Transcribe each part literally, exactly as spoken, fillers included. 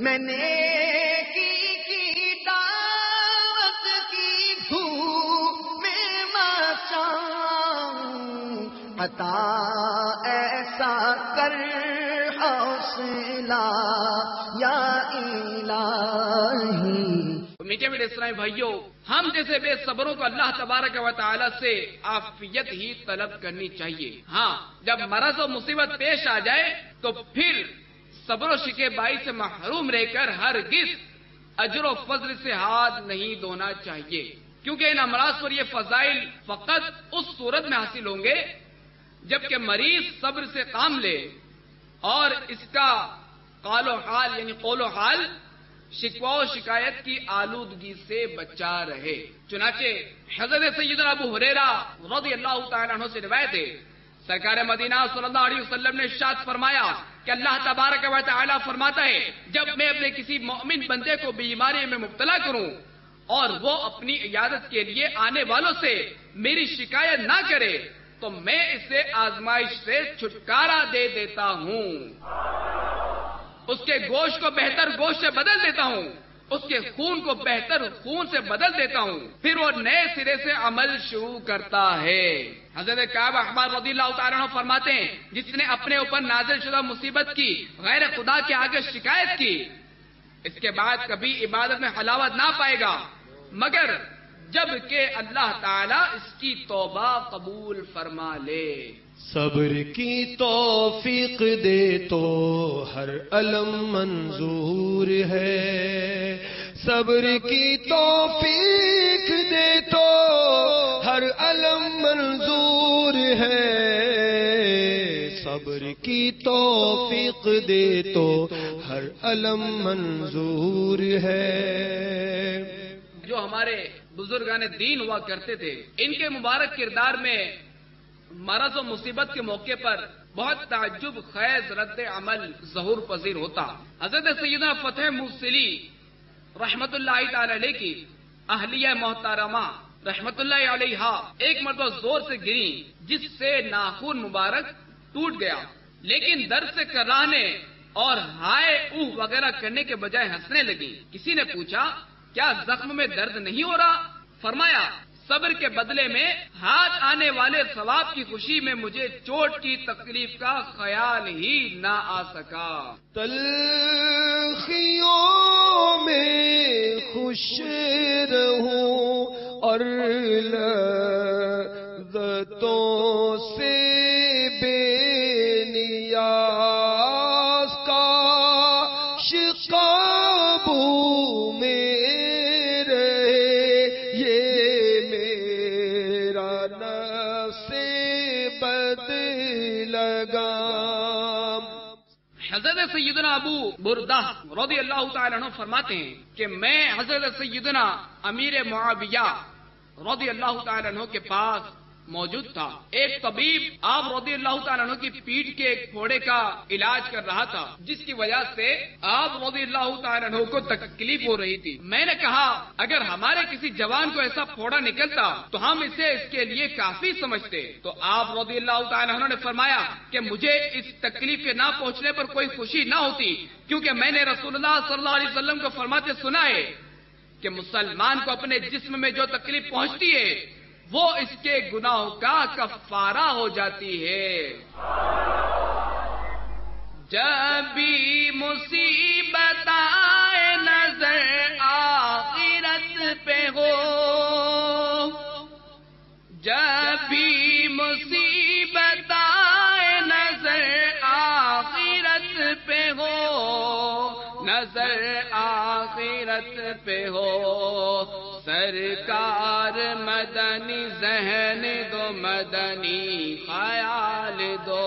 میں نیکی کی دعوت کی دھوپ میں مچاؤں، عطا ایسا کر حوصلہ یا الہی۔ میٹھے میٹھے اسلامی بھائیوں، ہم جیسے بے صبروں کو اللہ تبارک و تعالی سے عافیت ہی طلب کرنی چاہیے۔ ہاں، جب مرض و مصیبت پیش آ جائے تو پھر صبر و شکیبائی سے محروم رہ کر ہرگز اجر و فضل سے ہاتھ نہیں دھونا چاہیے، کیونکہ ان امراض پر یہ فضائل فقط اس صورت میں حاصل ہوں گے جبکہ مریض صبر سے کام لے اور اس کا قال و حال یعنی قول و حال شکوہ و شکایت کی آلودگی سے بچا رہے۔ چنانچہ حضرت سیدنا ابو ہریرہ رضی اللہ تعالیٰ عنہ سے روایت ہے، سرکار مدینہ صلی اللہ علیہ وسلم نے ارشاد فرمایا کہ اللہ تبارک و تعالیٰ فرماتا ہے، جب میں اپنے کسی مومن بندے کو بیماری میں مبتلا کروں اور وہ اپنی عیادت کے لیے آنے والوں سے میری شکایت نہ کرے تو میں اسے آزمائش سے چھٹکارا دے دیتا ہوں، اس کے گوشت کو بہتر گوشت سے بدل دیتا ہوں، اس کے خون کو بہتر خون سے بدل دیتا ہوں، پھر وہ نئے سرے سے عمل شروع کرتا ہے۔ حضرت کعب احبار رضی اللہ تعالیٰ عنہ فرماتے ہیں، جس نے اپنے اوپر نازل شدہ مصیبت کی غیر خدا کے آگے شکایت کی، اس کے بعد کبھی عبادت میں حلاوت نہ پائے گا مگر جب کہ اللہ تعالیٰ اس کی توبہ قبول فرما لے۔ صبر کی توفیق دے تو ہر علم منظور ہے، صبر کی توفیق دے تو ہر علم منظور ہے، صبر کی توفیق دے تو ہر علم منظور ہے۔ جو ہمارے بزرگان دین ہوا کرتے تھے، ان کے مبارک کردار میں مرض و مصیبت کے موقع پر بہت تعجب خیز رد عمل ظہور پذیر ہوتا۔ حضرت سیدنا فتح موصلی رحمت اللہ تعالی علیہ کی اہلیہ محترمہ رحمت اللہ علیہا ایک مرتبہ زور سے گری جس سے ناخن مبارک ٹوٹ گیا، لیکن درد سے کراہنے اور ہائے اوہ وغیرہ کرنے کے بجائے ہنسنے لگی۔ کسی نے پوچھا کیا زخم میں درد نہیں ہو رہا؟ فرمایا صبر کے بدلے میں ہاتھ آنے والے ثواب کی خوشی میں مجھے چوٹ کی تکلیف کا خیال ہی نہ آ سکا۔ تلخیوں میں خوش رہوں اور لذتوں سے بے نیاز کا شقابوں میں حضرت سیدنا ابو بردہ رضی اللہ تعالیٰ عنہ فرماتے ہیں کہ میں حضرت سیدنا امیر معاویہ رضی اللہ تعالیٰ عنہ کے پاس موجود تھا۔ ایک طبیب آپ رضی اللہ تعالیٰ عنہ کی پیٹھ کے ایک پھوڑے کا علاج کر رہا تھا، جس کی وجہ سے آپ رضی اللہ تعالیٰ عنہ کو تکلیف ہو رہی تھی۔ میں نے کہا اگر ہمارے کسی جوان کو ایسا پھوڑا نکلتا تو ہم اسے اس کے لیے کافی سمجھتے۔ تو آپ رضی اللہ تعالیٰ عنہ نے فرمایا کہ مجھے اس تکلیف کے نہ پہنچنے پر کوئی خوشی نہ ہوتی، کیونکہ میں نے رسول اللہ صلی اللہ علیہ وسلم کو فرماتے سنا ہے کہ مسلمان کو اپنے جسم میں جو تکلیف پہنچتی ہے وہ اس کے گناہوں کا کفارہ ہو جاتی ہے۔ جب بھی مصیبت آئے نظر آخرت پہ ہو، جب بھی مصیبت آئے نظر آخرت پہ ہو، نظر آخرت پہ ہو، سرکار مدنی ذہن دو، مدنی خیال دو،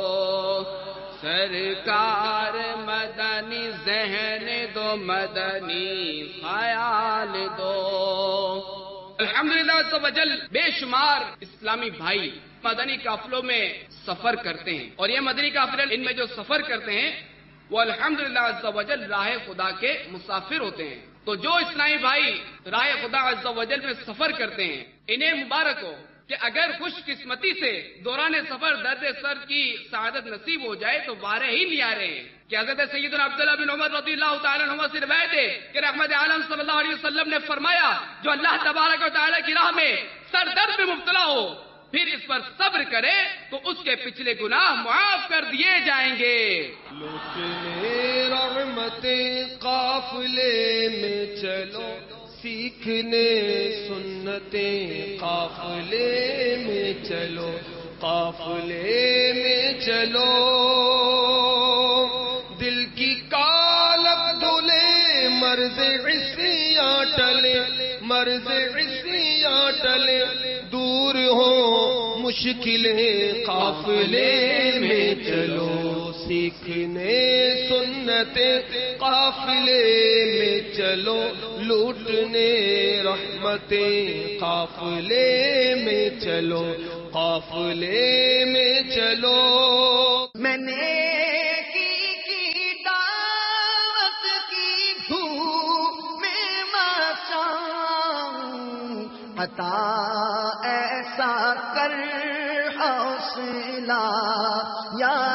سرکار مدنی ذہن دو، مدنی خیال دو۔ الحمدللہ عز و جل بے شمار اسلامی بھائی مدنی قافلوں میں سفر کرتے ہیں، اور یہ مدنی قافلے ان میں جو سفر کرتے ہیں وہ الحمدللہ عز و جل راہ خدا کے مسافر ہوتے ہیں۔ تو جو اسلامی بھائی راہ خدا عز و جل میں سفر کرتے ہیں انہیں مبارک ہو، کہ اگر خوش قسمتی سے دوران سفر درد سر کی سعادت نصیب ہو جائے تو بارے ہی نہیں آ رہے ہیں کہ حضرت سیدنا عبداللہ بن عمر رضی اللہ تعالیٰ عنہ سے روایت ہے کہ رحمت عالم صلی اللہ علیہ وسلم نے فرمایا جو اللہ تبارک و تعالیٰ کی راہ میں سر درد میں مبتلا ہو پھر اس پر صبر کرے تو اس کے پچھلے گناہ معاف کر دیے جائیں گے. لوٹنے رحمتیں قافلے میں چلو سیکھنے سنتیں قافلے میں چلو قافلے میں چلو دل کی کالب دھلے مرض عصیاں ٹلے مرض عصیاں ٹلے دور ہو مشکلیں قافلے میں چلو سیکھنے سنتیں قافلے میں چلو لوٹنے رحمتیں قافلے میں چلو قافلے میں چلو. میں نے کی کی دعوت کی دھوپ میں مچاؤں عطا ایسا کر حوصلہ یا